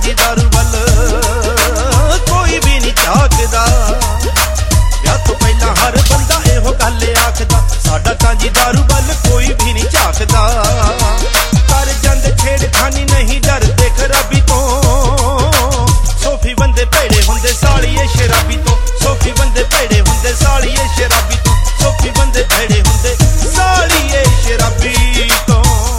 जी दारू वल कोई भी नहीं झाकदा। ब्याह तो पहला हर बंदा एहो गल आखदा, साडा तां जी दारू वल कोई भी नहीं झाकदा। कर जांदे छेड़खानी नहीं डरदे खराबी तो, सोफी बंदे भैड़े हुंदे सालिए शराबी तो, सोफी बंदे भैड़े हुंदे सालिए शराबी तो, सोफी बंदे भैड़े हुंदे सालिए शराबी तो।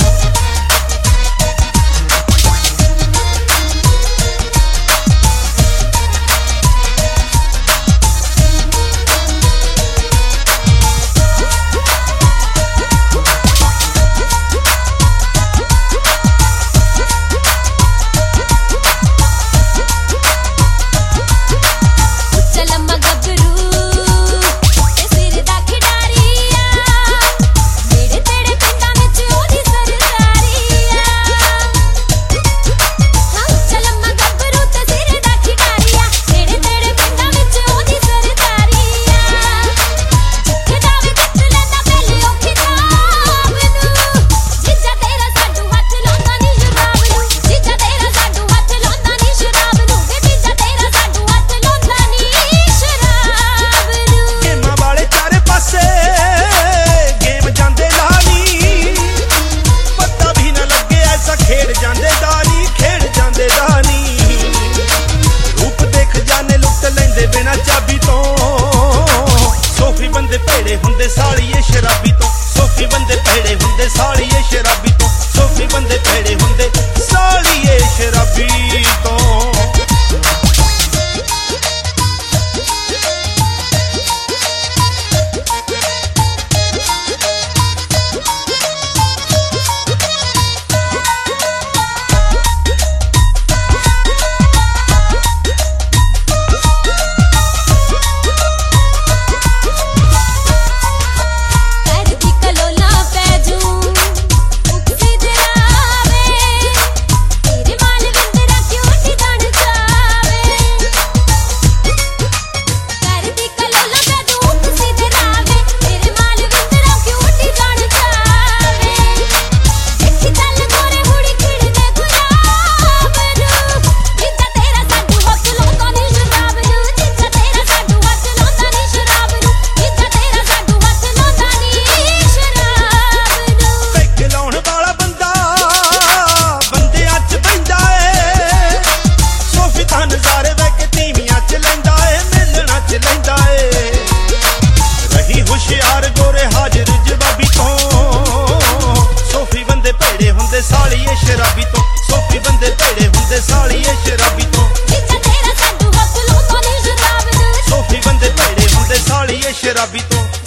भैड़े हुंदे सालिए शराबी तो, सोफी बंदे भैड़े हुंदे सालिए शराबी तो, सोफी बंदे भैड़े हुंदे सालिए शराबी तो। सालिए शराबी तो, सोफी बंदे भैड़े हुंदे सालिए शराबी तो, सोफी बंदे भैड़े हुंदे सालिए शराबी तो।